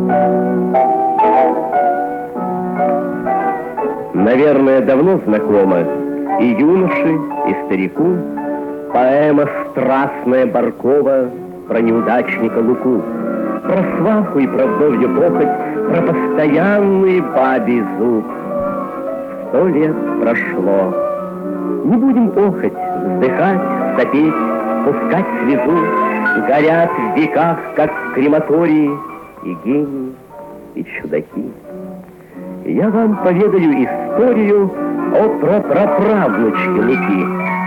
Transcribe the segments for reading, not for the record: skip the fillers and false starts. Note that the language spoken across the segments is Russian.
Наверное, давно знакома и юноше, и старику поэма страстная Баркова про неудачника Луку, про сваху и про вдовью похоть, про постоянный бабий зуб. 100 лет прошло. Не будем охоть, вздыхать, сопеть, пускать слезу. Горят в веках, как в крематории, и гении, и чудаки. Я вам поведаю историю о прапраправнучке Луки.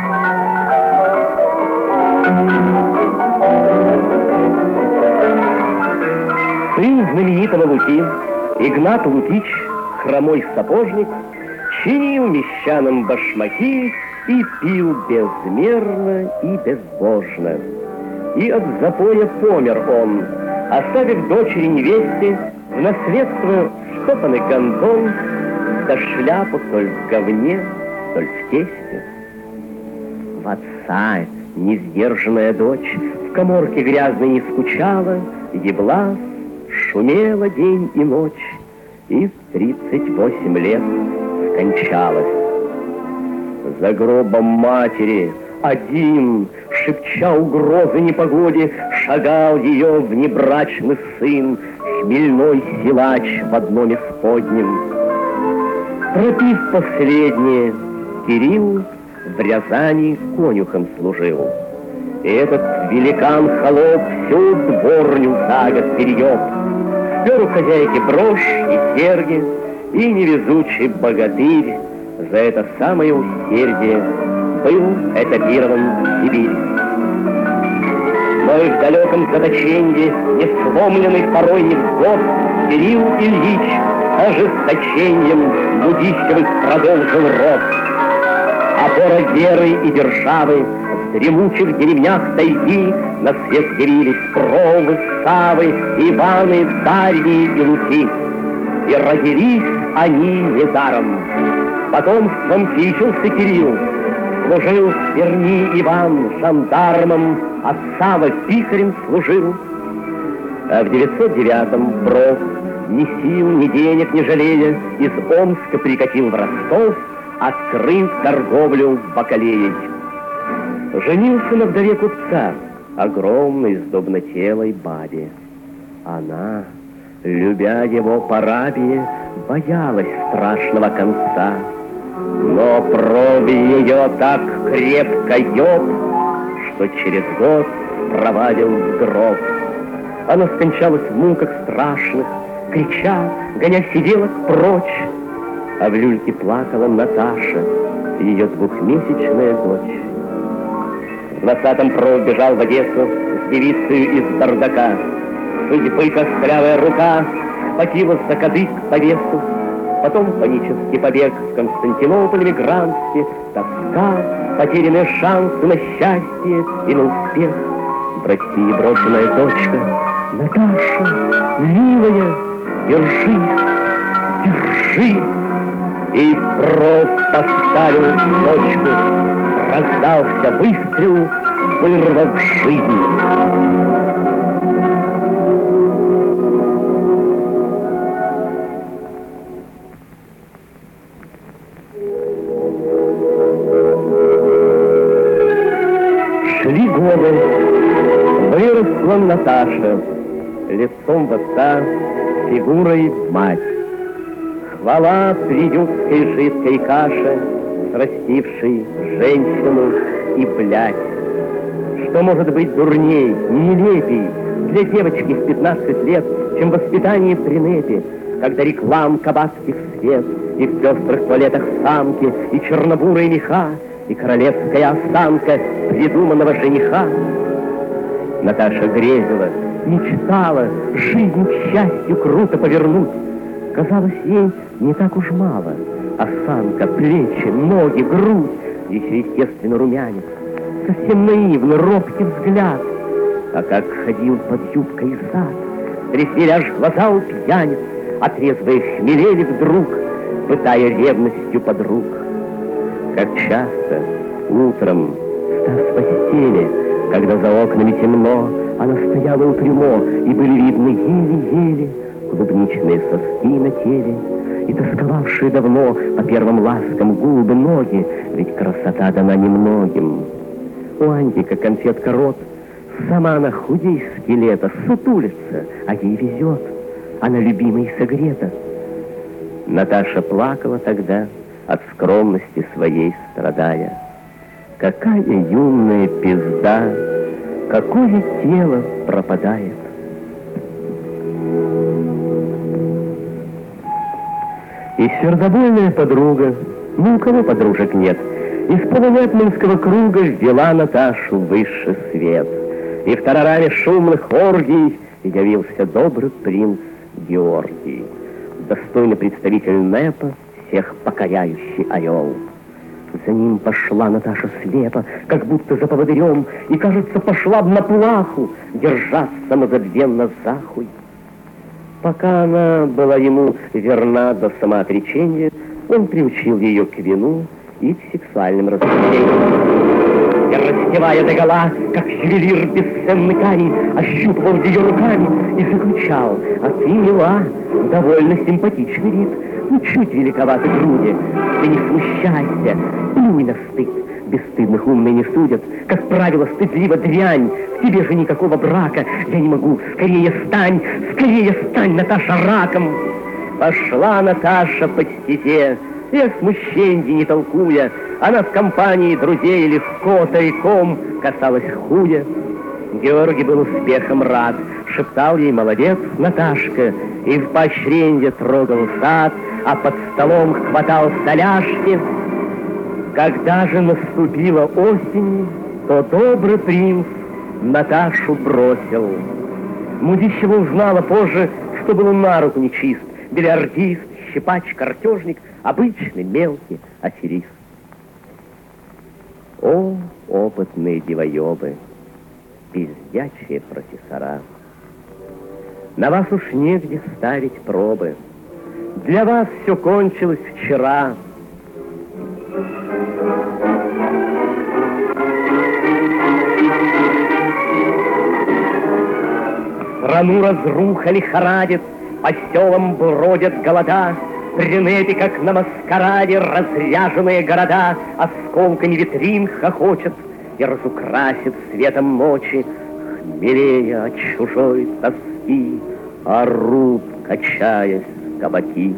Сын знаменитого Луки, Игнат Лукич, хромой сапожник, чинил мещанам башмаки и пил безмерно и безбожно. И от запоя помер он, оставив дочери невесте в наследство штопанный гондон, да шляпу толь в говне, толь в тесте. В отца несдержанная дочь в каморке грязной не скучала, еблась, шумела день и ночь, и в 38 лет скончалась. За гробом матери один, шепча угрозы непогоде, шагал ее внебрачный сын, хмельной силач в одном исподнем. Пропив последнее, Кирилл в Рязани конюхом служил. И этот великан-холоп всю дворню за год перееб. Спер у хозяйки брошь и серьги, и невезучий богатырь за это самое усердие был этапирован в Сибирь. Но и в далеком заточенье, не сломленный порой невзгод, Кирилл Ильич ожесточением Будищевых продолжил род. Опора веры и державы в дремучих деревнях тайги на свет явились Кровы, Савы, Иваны, Дарьи и Луки. И родились они недаром. Потомством кичился Кирилл, служил в Перми Иван жандармом, а Сава писарем служил. А в 909-м Брод, ни сил, ни денег не жалея, из Омска прикатил в Ростов, открыв торговлю бакалеей. Женился на вдове купца, огромной сдобнотелой бабе. Она, любя его по рабе, боялась страшного конца. Но проби ее так крепко ёб, что через год проводил в гроб. Она скончалась в муках страшных, крича, гоня сиделок прочь. А в люльке плакала Наташа, ее 2-месячная дочь. В 20-м Пров бежал в Одессу с девицей из бардака. Судьбы костлявая рука схватила за кадык по весу. Потом панический побег в Константинополь мигрантский, тоска, потерянные шансы на счастье и на успех. В России брошенная дочка, Наташа, милая, держись, держи. И Пров поставил точку, раздался выстрел, вырвав жизнь. Шли годы, выросла Наташа, лицом в отца, фигурой мать. Хвала придюкской жидкой каше, срастившей женщину и блядь. Что может быть дурней, нелепей для девочки в 15 лет, чем воспитание при НЭПе, когда реклам кабацких свет, и в пестрых туалетах самки, и чернобурые меха, и королевская осанка придуманного жениха. Наташа грезила, мечтала жизнь к счастью круто повернуть. Казалось ей не так уж мало. Осанка, плечи, ноги, грудь, еще естественно румянец. Совсем наивный, робкий взгляд. А как ходил под юбкой зад, трясли аж глаза у пьяниц, а трезвые хмелели вдруг, пытая ревностью подруг. Как часто утром, встав с постели, когда за окнами темно, она стояла у трюмо, и были видны еле-еле хотели, и тосковавшие давно по первым ласкам губы, ноги, ведь красота дана немногим. У Антика конфетка рот, сама она худей скелета, сутулится, а ей везет, она любимой согрета. Наташа плакала тогда, от скромности своей страдая. Какая юная пизда, какое тело пропадает. И сердобольная подруга, ни у кого подружек нет, из полунятманского круга ввела Наташу в высший свет. И в тарараме шумных оргий явился добрый принц Георгий, достойный представитель НЭПа, всех покоряющий орел. За ним пошла Наташа слепо, как будто за поводырем, и, кажется, пошла на плаху, держась самозабвенно за хуй. Пока она была ему верна до самоотречения, он приучил ее к вину и к сексуальным развлечениям. И, раздевая догола, как ювелир бесценный камень, ощупывал ее руками и заключал: «А ты мила, довольно симпатичный вид, ну чуть великоваты груди, ты не смущайся, плюй на стыд, бесстыдных умные не судят, как правило, стыдливо дрянь, в тебе же никакого брака, я не могу, скорее стань, Наташа, раком!» Пошла Наташа по стезе, и о смущении не толкуя, она в компании друзей легко тайком касалась хуя. Георгий был успехом рад, шептал ей: «Молодец, Наташка», и в поощренье трогал сад, а под столом хватал соляшки. Когда же наступила осень, то добрый принц Наташу бросил. Мудищева узнала позже, что был он на руку нечист, бильярдист, щипач, картежник, обычный мелкий аферист. О, опытные девоебы, пиздячие профессора! На вас уж негде ставить пробы. Для вас все кончилось вчера. Страну разруха лихорадит, по селам бродят голода, при НЭПе, как на маскараде, разряженные города осколками витрин хохочет и разукрасит светом ночи, хмелея от чужой тоски, орут, качаясь, кабаки.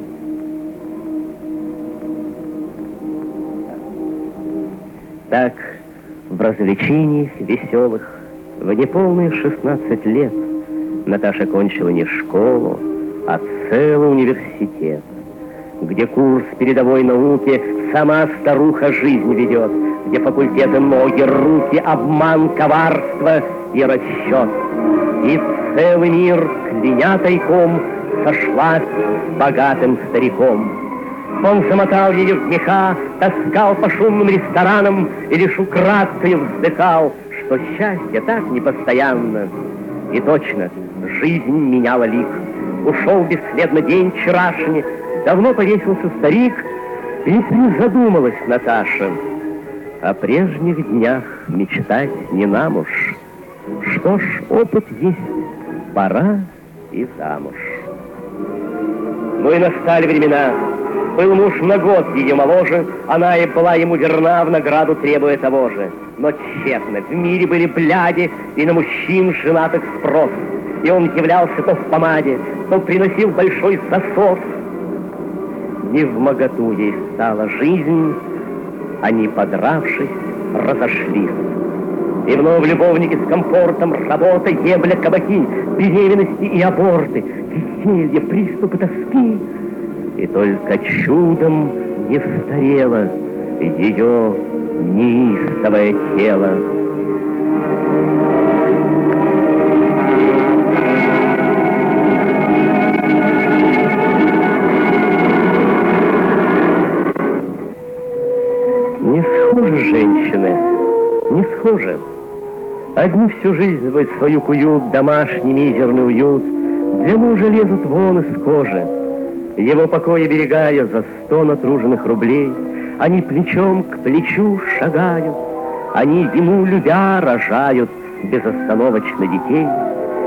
Так, в развлечениях веселых, в неполные 16 лет Наташа кончила не школу, а целый университет, где курс передовой науки сама старуха жизнь ведет, где факультеты ноги, руки, обман, коварство и расчет. И целый мир, кляня тайком, сошлась с богатым стариком. Он замотал ее в меха, таскал по шумным ресторанам и лишь украдкой вздыхал, что счастье так непостоянно. И точно, жизнь меняла лик. Ушел бесследно день вчерашний, давно повесился старик, и призадумалась Наташа. О прежних днях мечтать не нам уж. Что ж, опыт есть, пора и замуж. Ну и настали времена. Был муж на год ее моложе, она и была ему верна, в награду требуя того же. Но тщетно, в мире были бляди, и на мужчин женатых спрос. И он являлся то в помаде, то приносил большой засос. Невмоготу ей стала жизнь, они, подравшись, разошлись. И вновь любовники с комфортом, работа, ебля, кабаки, беременности и аборты, веселье, приступы тоски. И только чудом не старело ее неистовое тело. Не схожи женщины, не схожи. Одни всю жизнь свою куют, домашний мизерный уют, для мужа лезут вон из кожи. Его покоя берегая за 100 натруженных рублей, они плечом к плечу шагают, они ему любя рожают безостановочно детей.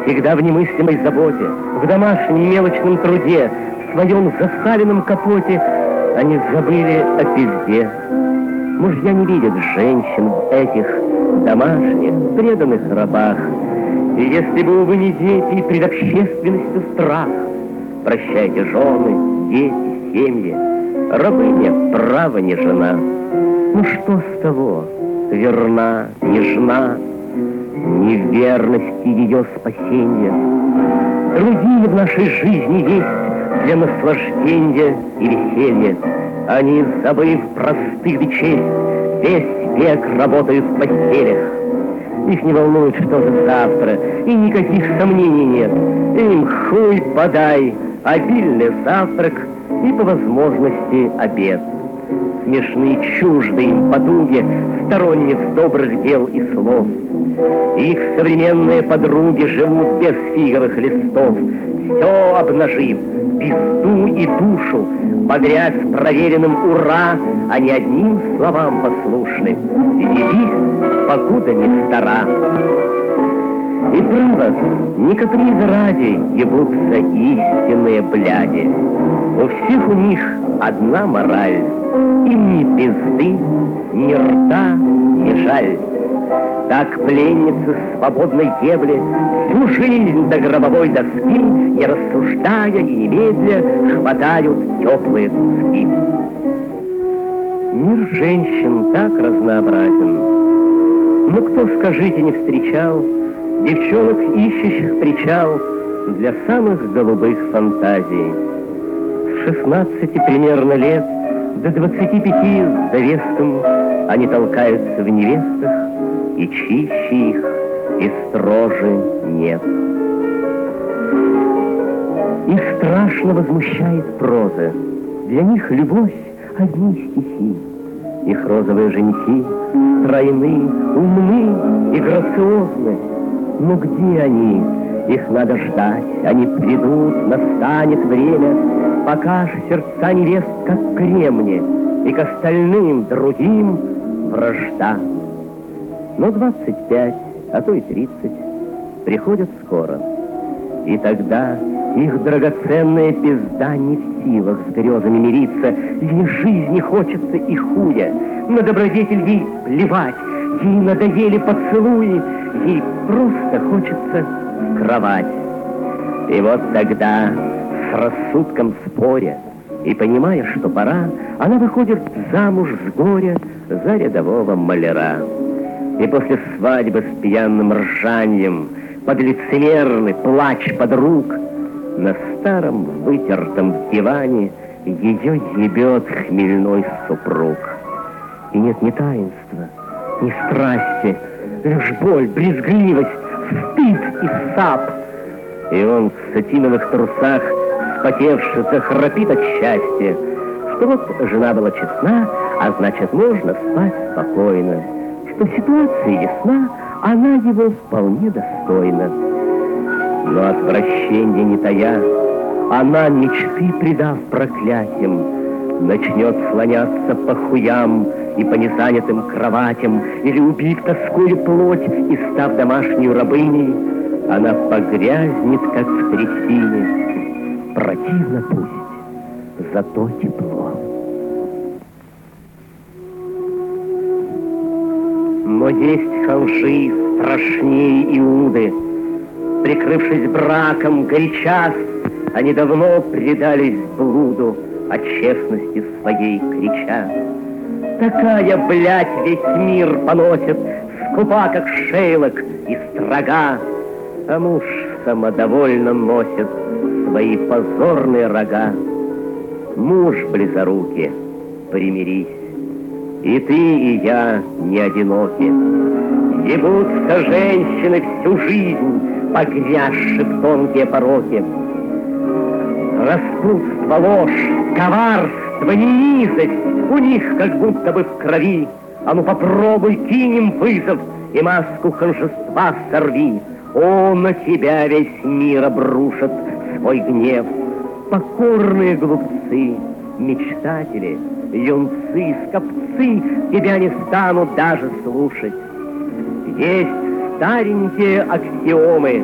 Всегда в немыслимой заботе, в домашнем мелочном труде, в своем засаленном капоте они забыли о пизде. Мужья не видят женщин в этих домашних, преданных рабах. И если бы, увы, не дети, пред общественностью страх, прощайте жены, дети, семьи, рабыня, право, не жена. Ну что с того, верна, нежна, не в верности ее спасения. Другие в нашей жизни есть для наслаждения и веселья. Они, забыв про стыд и честь, весь век работают в постелях. Их не волнует, что же завтра, и никаких сомнений нет. Им хуй подай, обильный завтрак и по возможности обед. Смешны чужды им потуги сторонниц добрых дел и слов. Их современные подруги живут без фиговых листов, все обнажив, пизду и душу, бодрясь проверенным «ура», а не одним словам послушны. Явись, покуда не стара. И право, не каприз ради ебутся истинные бляди. У всех у них одна мораль, им ни пизды, ни рта, ни жаль. Так пленницы свободной ебли всю жизнь до гробовой доски, не рассуждая и немедля, хватают теплые куски. Мир женщин так разнообразен. Но кто, скажите, не встречал девчонок, ищущих причал для самых голубых фантазий? С 16 примерно лет до 25 с довеском они толкаются в невестах, и чище их, и строже нет. Их страшно возмущает проза. Для них любовь — одни стихи. Их розовые женихи стройны, умны и грациозны. Но где они? Их надо ждать, они придут, настанет время, пока ж сердца невест, как кремни, и к остальным другим вражда. Но 25, а то и 30 приходят скоро. И тогда их драгоценная пизда не в силах с грезами мириться. Ей жизни хочется и хуя. На добродетель ей плевать. Ей надоели поцелуи. Ей просто хочется в кровать. И вот тогда, с рассудком споря и понимая, что пора, она выходит замуж с горя за рядового маляра. И после свадьбы с пьяным ржаньем, под лицемерный плач подруг, на старом вытертом диване ее ебет хмельной супруг. И нет ни таинства, ни страсти, лишь боль, брезгливость, стыд и сап. И он в сатиновых трусах, вспотевший, захрапит от счастья, что вот жена была честна, а значит, можно спать спокойно, что ситуация ясна, она его вполне достойна. Но отвращение не тая, она, мечты предав проклятиям, начнет слоняться по хуям и по незанятым кроватям, или, убив тоскую плоть и став домашней рабыней, она погрязнет, как в трясине. Противно пусть, зато тепло. Но есть ханжи страшнее Иуды. Прикрывшись браком, горячас, они давно предались блуду, о честности своей крича. Такая, блядь, весь мир поносит, скупа, как шейлок, и строга, а муж самодовольно носит свои позорные рога. Муж близорукий, примирись, и ты, и я не одиноки. Ебутся женщины всю жизнь, погрязши в тонкие пороки. Распутство, ложь, коварство, низость у них как будто бы в крови. А ну попробуй, кинем вызов и маску ханжества сорви. О, на тебя весь мир обрушит свой гнев. Покорные глупцы, мечтатели, юнцы, скопцы тебя не станут даже слушать. Есть старенькие аксиомы,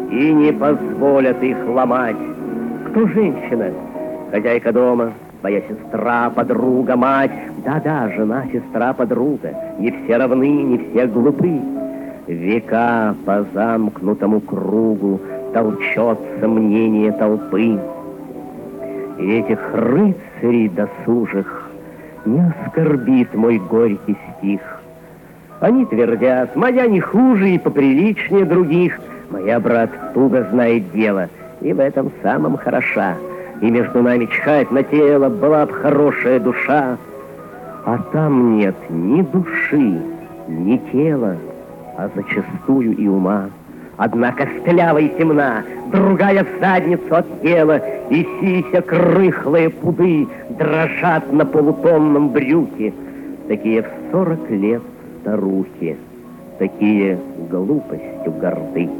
и не позволят их ломать. Кто женщина? Хозяйка дома, твоя сестра, подруга, мать. Да-да, жена, сестра, подруга. Не все равны, не все глупы. Века по замкнутому кругу толчется мнение толпы. И этих рыцарей досужих не оскорбит мой горький стих. Они твердят, моя не хуже и поприличнее других. Моя, брат, туго знает дело, и в этом самом хороша. И между нами чхать на тело была б хорошая душа. А там нет ни души, ни тела, а зачастую и ума. Одна костлявая и темна, другая в задницу от тела, и сисек рыхлые пуды дрожат на полутонном брюке. Такие в 40 лет старухи, такие глупостью горды.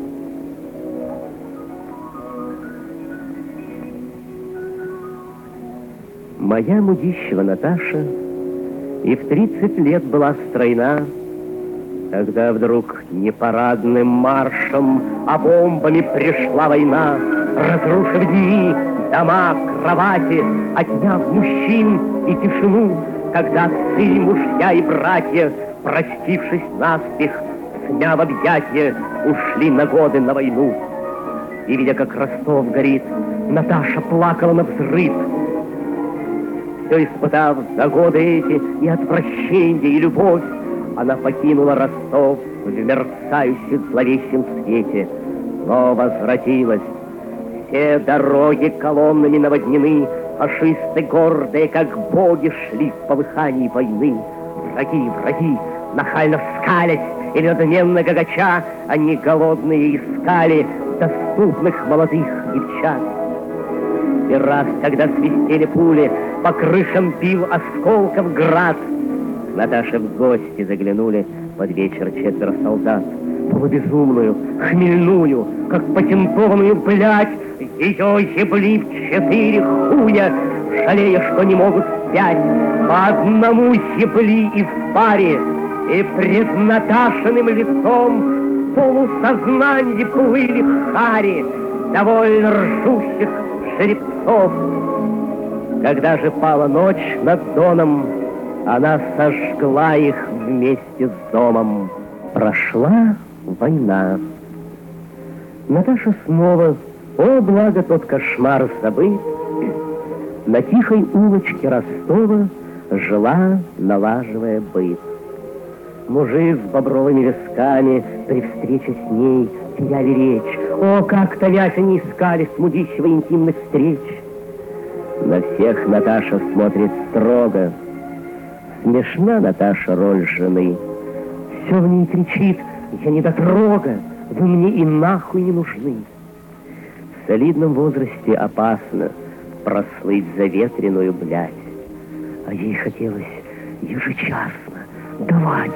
Моя Мудищева Наташа и в 30 лет была стройна, когда вдруг не парадным маршем, а бомбами пришла война, разрушив дни, дома, кровати, отняв мужчин и тишину, когда отцы, мужья и братья, простившись наспех, сня в объятия, ушли на годы на войну. И, видя, как Ростов горит, Наташа плакала навзрыд. Все испытав за годы эти и отвращение, и любовь, она покинула Ростов в мерцающем зловещем свете, но возвратилась. Все дороги колоннами наводнены, фашисты гордые, как боги, шли в полыхании войны. Враги, нахально скалясь и надменно гагача, они голодные искали доступных молодых девчат. И раз, когда свистели пули, по крышам бил осколков град, к Наташе в гости заглянули под вечер 4 солдат. Полубезумную, хмельную, как патентованную блядь, ее ебли в 4 хуя, жалея, что не могут спять. По одному ебли и в паре, и пред Наташиным лицом в полусознанье плыли хари, довольно ржущих жеребцов. Когда же пала ночь над Доном, она сожгла их вместе с домом. Прошла война. Наташа снова, о, благо тот кошмар забыт, на тихой улочке Ростова жила, налаживая быт. Мужи с бобровыми висками при встрече с ней теряли речь. О, как томясь они искали с Мудищевой интимных встреч. На всех Наташа смотрит строго. Смешна Наташа роль жены. Все в ней кричит: я недотрога, вы мне и нахуй не нужны. В солидном возрасте опасно прослыть заветренную блядь. А ей хотелось ежечасно давать.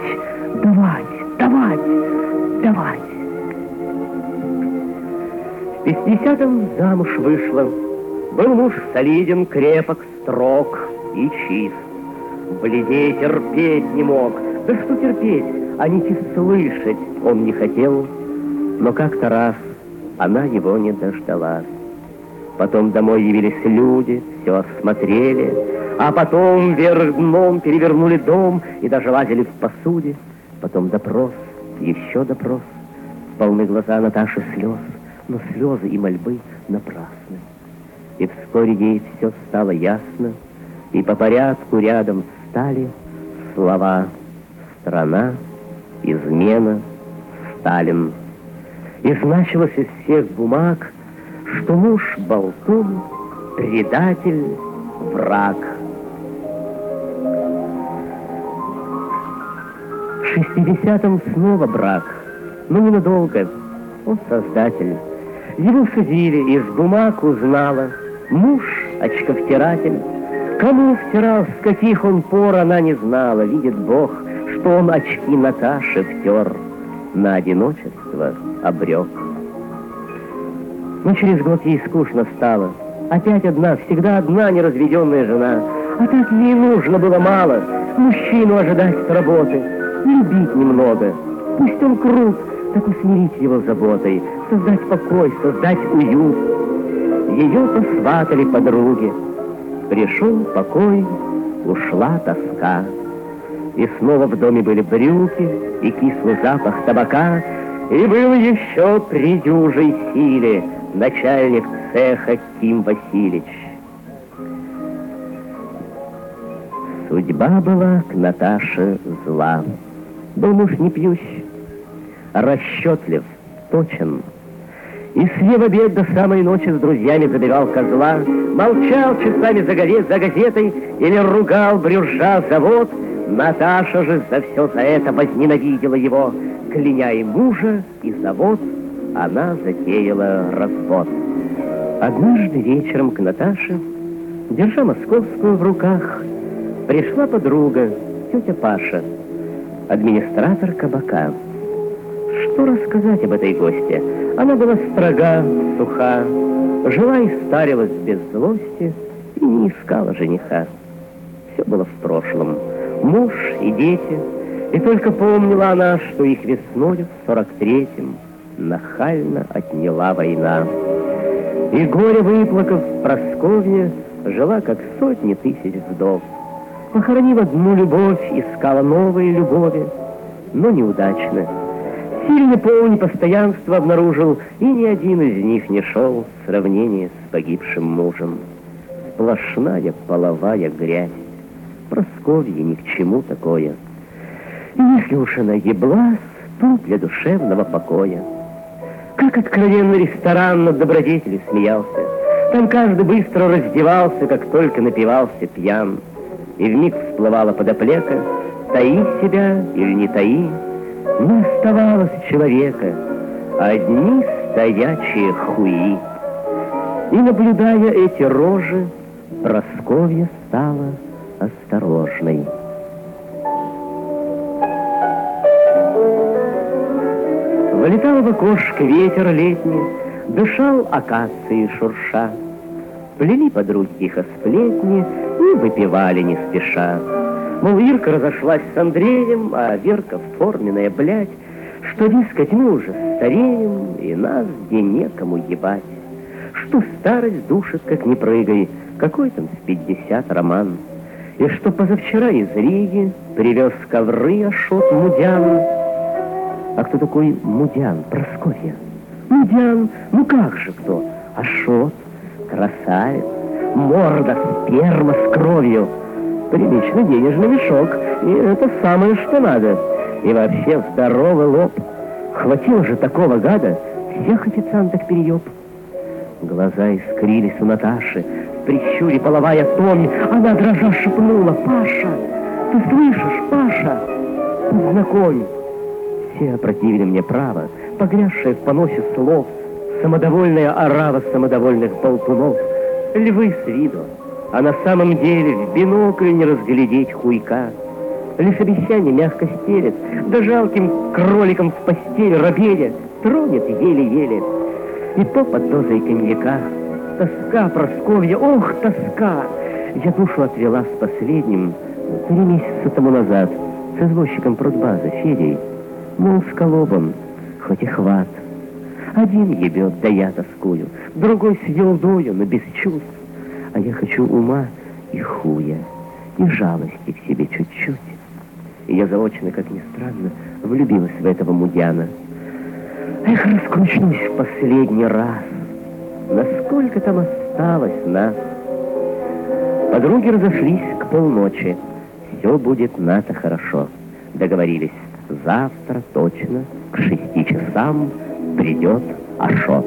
В 50-м замуж вышла. Был муж солиден, крепок, строг и чист. Бледей терпеть не мог. Да что терпеть, а нити слышать он не хотел. Но как-то раз она его не дождалась. Потом домой явились люди, все осмотрели, а потом вверх дном перевернули дом и даже лазили в посуде. Потом допрос, еще допрос. Полны глаза Наташи слез, но слезы и мольбы напрасны. И вскоре ей все стало ясно, и по порядку рядом стали слова: страна, измена, Сталин. И значилось из всех бумаг, что муж болтун, предатель, враг. В 60-м снова брак, но ненадолго. Он создатель. Его судили, из бумаг узнала. Муж очковтиратель. Кому втирал, с каких он пор, она не знала. Видит Бог, что он очки Наташи втер, на одиночество обрек. Но через год ей скучно стало. Опять одна, всегда одна неразведенная жена. А так ей нужно было мало. Мужчину ожидать с работы, любить немного. Пусть он крут, так усмирить его заботой. создать покой, создать уют. Ее посватали подруги. Пришел покой, ушла тоска. И снова в доме были брюки и кислый запах табака. И был еще при дюжей силе начальник цеха Ким Васильевич. Судьба была к Наташе зла. Был муж не пьющий, расчетлив, точен. И съев обед до самой ночи с друзьями забивал козла, молчал часами за газетой или ругал, брюзжа завод. Наташа же за все за это возненавидела его. Кляня и мужа, и завод, она затеяла развод. Однажды вечером к Наташе, держа московскую в руках, пришла подруга, тетя Паша, администратор кабака. Что рассказать об этой гости? Она была строга, суха, жила и старилась без злости и не искала жениха. Все было в прошлом. Муж и дети. И только помнила она, что их весною в 43-м нахально отняла война. И горе выплакав, Прасковья жила, как сотни тысяч вдов. Похоронила одну любовь, искала новые любови, но неудачно. Сильный пол непостоянства обнаружил, и ни один из них не шел в сравнении с погибшим мужем. Сплошная половая грязь. Прасковье ни к чему такое. И если уж она еблась, то для душевного покоя. Как откровенный ресторан над добродетелью смеялся. Там каждый быстро раздевался, как только напивался пьян. И вмиг всплывала подоплека, таи себя или не таи, не оставалось человека, одни стоячие хуи. И, наблюдая эти рожи, Прасковья стала осторожной. Вылетал в окошко ветер летний, дышал акации шурша. Плели подруги тихо сплетни и выпивали не спеша. Мол, Ирка разошлась с Андреем, а Верка форменная блядь, что, дескать, мы уже стареем, и нас где некому ебать. Что старость душит, как не прыгай, какой там с 50 роман. И что позавчера из Риги привез ковры Ашот Мудян. А кто такой Мудян, Прасковья? Мудян, ну как же кто? Ашот, красавец, морда, сперма с кровью, приличный денежный мешок, и это самое, что надо. И вообще здоровый лоб. Хватило же такого гада, всех официанток перееб. Глаза искрились у Наташи, в прищуре половая томь. Она дрожа шепнула: «Паша, ты слышишь, Паша? Познакомь». Все опротивили мне право, погрязшая в поносе слов, самодовольная орава самодовольных болтунов. Львы с виду, а на самом деле в бинокль не разглядеть хуйка. Лишь обещание мягко стелет, да жалким кроликом в постель рабеля тронет еле-еле. И то под дозой коньяка. Тоска, Прасковья, ох, тоска! Я душу отвела с последним 3 месяца тому назад с извозчиком продбаза Федей. Мол, с колобом, хоть и хват. Один ебет, да я тоскую, другой с елдою, но без чувств. А я хочу ума и хуя, и жалости к себе чуть-чуть. И я заочно, как ни странно, влюбилась в этого Мудяна. Эх, раскручусь в последний раз. Насколько там осталось нас? Подруги разошлись к полночи. Все будет нато хорошо. Договорились, завтра точно к 6 часам придет Ашот.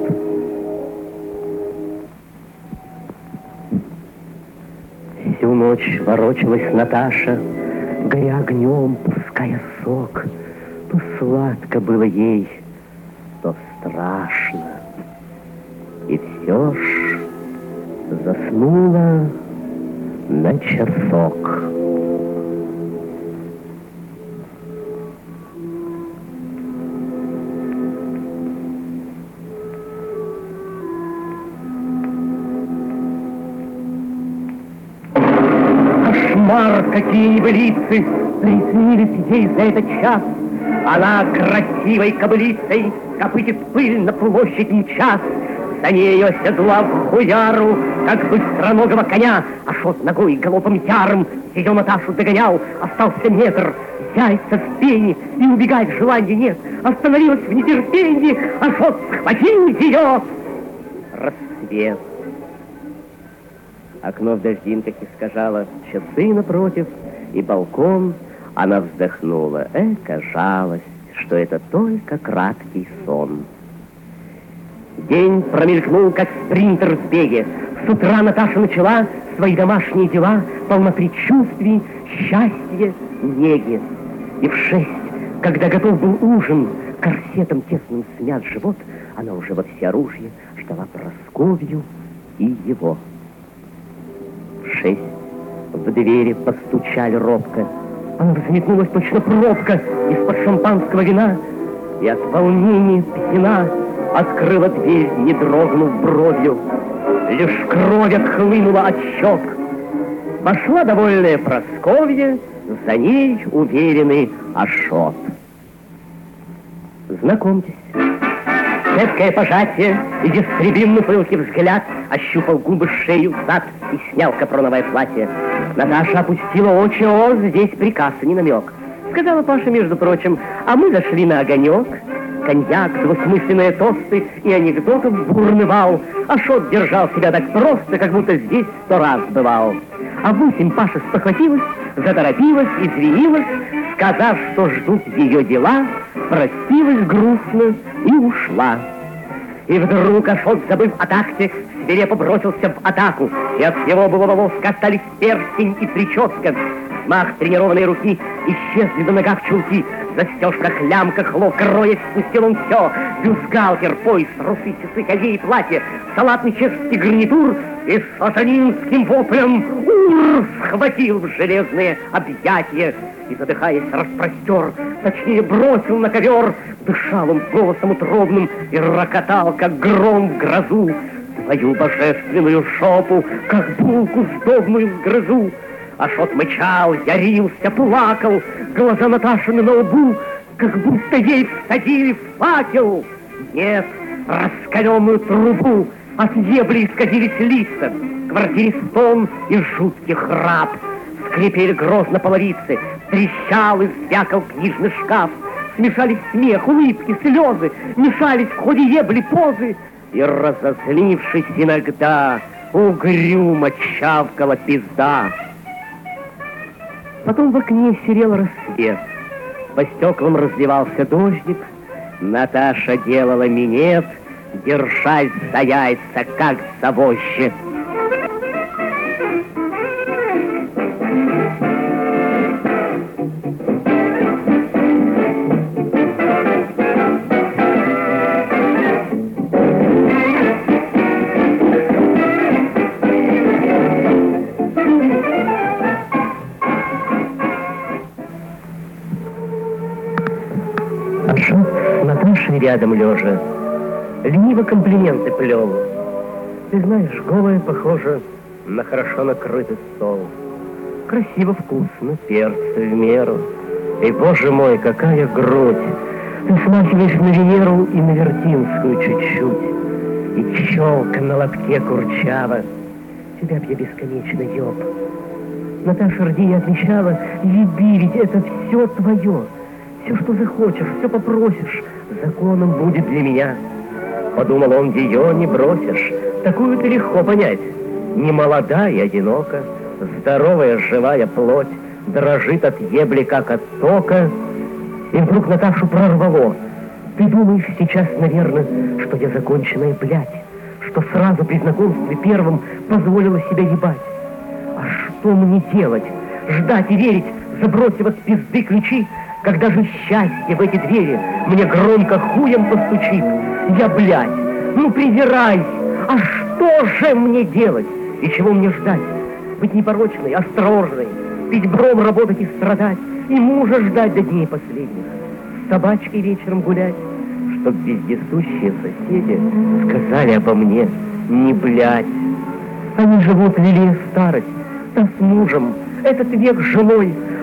Всю ночь ворочалась Наташа, горя огнем, пуская сок. То сладко было ей, то страшно. И все ж заснула на часок. Кошмар, какие небылицы! приснились ей за этот час. Она красивой кобылицей копытит пыль на площадь мчас. За нею оседлав хуяру, как быстроногого коня, Ашот ногой галопом ярым ее Наташу догонял. Остался метр, яйца в пене, и убегать желания нет. Остановилась в нетерпении, Ашот схватил ее. Рассвет. Окно в дождинках искажало часы напротив, и балкон. Она вздохнула. Жалость, что это только краткий сон. День промелькнул, как спринтер в беге. С утра Наташа начала свои домашние дела, полна предчувствий, счастья, неги. И в 6, когда готов был ужин, корсетом тесным смят живот, она уже во всеоружие ждала Прасковью и его. В 6 в двери постучали робко. Она взметнулась точно пробка из-под шампанского вина и от волнения пьяна открыла дверь, не дрогнув бровью. Лишь кровь отхлынула от щек. Вошла довольная Прасковья, за ней уверенный Ашот. Знакомьтесь. Цепкое пожатие и ястребинный пылкий взгляд ощупал губы, шею, зад и снял капроновое платье. Наташа опустила очи. О, здесь приказ, а не намек. Сказала Паша, между прочим, а мы зашли на огонек. Коньяк, двусмысленные тосты и анекдотов бурный вал. Ашот держал себя так просто, как будто здесь 100 раз бывал. А в 8 Паша спохватилась, заторопилась, извинилась, сказав, что ждут ее дела, простилась грустно и ушла. И вдруг Ашот, забыв о такте, свирепо бросился в атаку, и от всего былого воска остались перстень и прическа. Взмах тренированной руки, исчезли на ногах чулки, застежках, лямках, ловко роясь, спустил он все. Бюстгальтер, пояс, трусы, часы, колье и платье, салатный чешский гарнитур, и с сатанинским воплем «Ур!» схватил в железные объятия и, задыхаясь, распростер, точнее бросил на ковер. Дышал он голосом утробным и рокотал, как гром в грозу, твою божественную шопу, как булку сдобную сгрызу. Ашот мычал, ярился, плакал, глаза Наташины на лбу, как будто ей всадили в факел. Нет, раскаленную трубу, от ебли исказились лица, в квартире стон и жуткий храп. Скрипели грозно половицы, трещал и звякал книжный шкаф. Смешались смех, улыбки, слезы, мешались в ходе ебли позы. И, разозлившись иногда, угрюмо чавкала пизда. Потом в окне серел рассвет, по стеклам разливался дождик. Наташа делала минет, держась за яйца, как за вожжи. Рядом лежа, лениво комплименты плел. Ты знаешь, голая похожа на хорошо накрытый стол. Красиво, вкусно, перцы в меру. И, боже мой, какая грудь! Ты смахиваешь на Венеру и на Вертинскую чуть-чуть. И челка на лобке курчава. Тебя б я бесконечно еб. Наташа Рдия отвечала: еби, ведь это все твое. Все, что захочешь, все попросишь, законом будет для меня. Подумал он, ее не бросишь, такую-то легко понять. Не молода и одинока, здоровая живая плоть, дрожит от ебли, как от тока. И вдруг Наташу прорвало. Ты думаешь сейчас, наверное, что я законченная блядь, что сразу при знакомстве первым позволила себя ебать. А что мне делать? Ждать и верить, забросив от пизды ключи? Когда же счастье в эти двери мне громко хуем постучит? Я, блядь, ну презирай! А что же мне делать? И чего мне ждать? Быть непорочной, осторожной, пить бром, работать и страдать, и мужа ждать до дней последних, с собачкой вечером гулять, чтоб вездесущие соседи сказали обо мне: не блядь. Они живут, лелея старость, та с мужем, этот век с женой,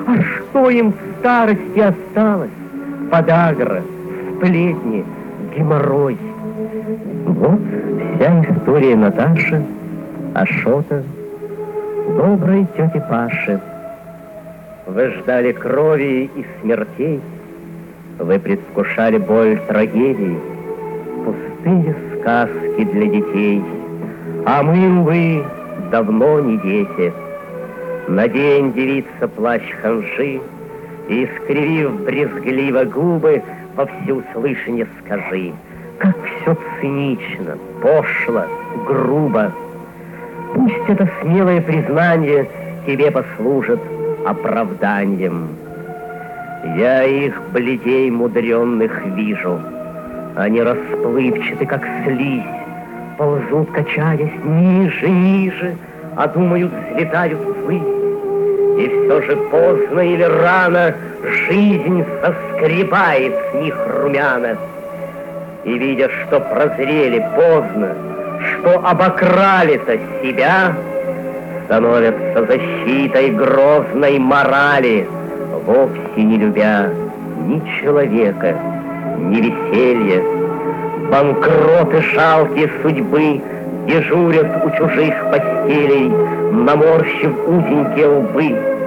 А что им в старости осталось? Подагра, сплетни, геморрой. Вот вся история Наташи, Ашота, доброй тети Паши. Вы ждали крови и смертей, вы предвкушали боль трагедий, пустые сказки для детей. А мы, увы, давно не дети. Надень, девица, плащ ханжи, и, искривив брезгливо губы, во всеуслышание скажи, как все цинично, пошло, грубо. Пусть это смелое признание тебе послужит оправданием. Я их бледей мудренных вижу, они расплывчаты, как слизь, ползут, качаясь ниже, ниже, а думают, взлетают ввысь. И все же поздно или рано жизнь соскребает с них румяна. И видя, что прозрели поздно, что обокрали-то себя, становятся защитой грозной морали, вовсе не любя ни человека, ни веселья. Банкроты жалкие судьбы дежурят у чужих постелей, наморщив узенькие лбы.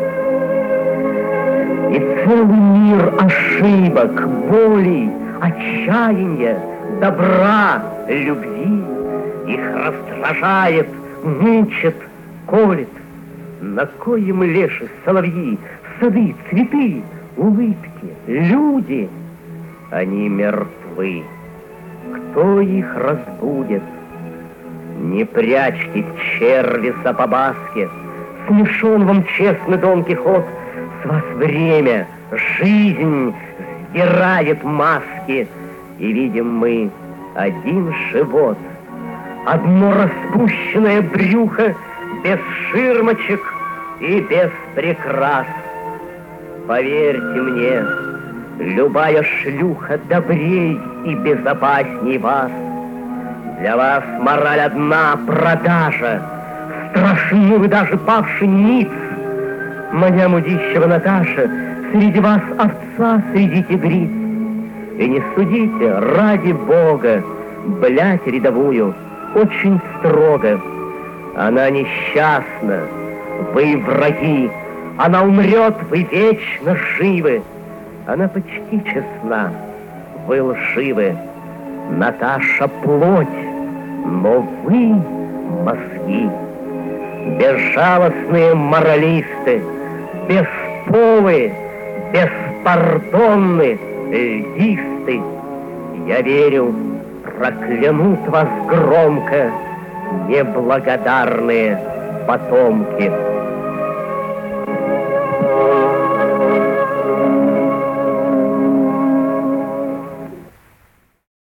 И целый мир ошибок, болей, отчаяния, добра, любви их раздражает, мучит, колет. На коем леши соловьи, сады, цветы, улыбки, люди? Они мертвы. Кто их разбудит? Не прячьтесь, черви сапобаски, смешон вам честный Дон Кихот. С вас время, жизнь сдирает маски, и видим мы один живот, одно распущенное брюхо, без ширмочек и без прикрас. Поверьте мне, любая шлюха добрей и безопасней вас. Для вас мораль одна — продажа. Страшны вы даже павший ниц. Моя мудищева Наташа, среди вас овца, среди тигриц. И не судите, ради Бога, блядь рядовую, очень строго. Она несчастна, вы враги. Она умрет, вы вечно живы. Она почти честна, вы лживы. Наташа плоть, но вы мозги. Безжалостные моралисты, бесполые, беспардонные льдисты. Я верю, проклянут вас громко неблагодарные потомки.